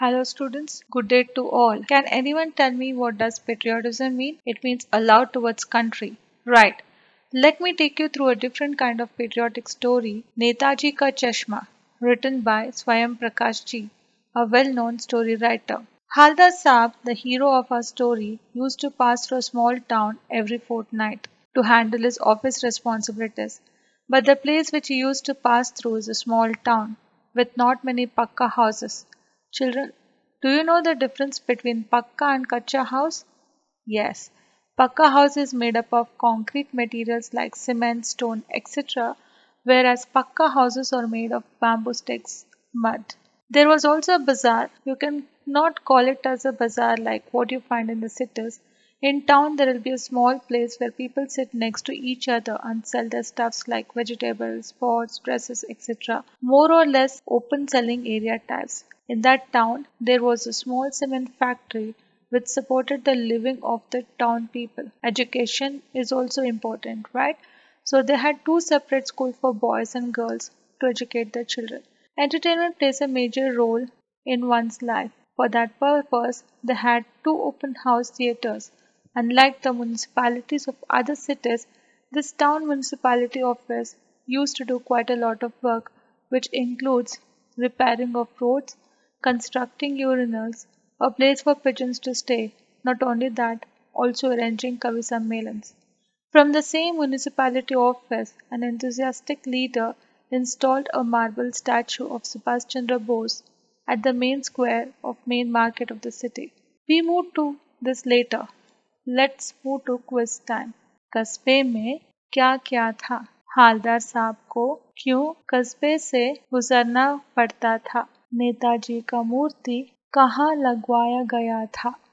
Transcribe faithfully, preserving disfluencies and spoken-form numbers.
Hello students, good day to all. Can anyone tell me what does patriotism mean? It means a love towards country. Right. Let me take you through a different kind of patriotic story, Netaji Ka Chashma, written by Swayam Prakash Ji, a well-known story writer. Haldar Saab, the hero of our story, used to pass through a small town every fortnight to handle his office responsibilities. But the place which he used to pass through is a small town with not many pakka houses. Children, do you know the difference between pakka and kacha house? Yes, pakka house is made up of concrete materials like cement, stone, et cetera, whereas pakka houses are made of bamboo sticks, mud. There was also a bazaar. You can not call it as a bazaar like what you find in the cities. In town, there will be a small place where people sit next to each other and sell their stuffs like vegetables, sports, dresses, et cetera. More or less open selling area types. In that town, there was a small cement factory which supported the living of the town people. Education is also important, right? So they had two separate schools for boys and girls to educate their children. Entertainment plays a major role in one's life. For that purpose, they had two open house theaters. Unlike the municipalities of other cities, this town municipality office used to do quite a lot of work, which includes repairing of roads, constructing urinals, a place for pigeons to stay. Not only that, also arranging Kavi Sammelans. From the same municipality office, an enthusiastic leader installed a marble statue of Subhash Chandra Bose at the main square of main market of the city. We move to this later. Let's move to quiz time. कस्बे में क्या क्या था? हालदार साहब को क्यों कस्बे से गुजरना पड़ता था? नेताजी का मूर्ति कहाँ लगवाया गया था?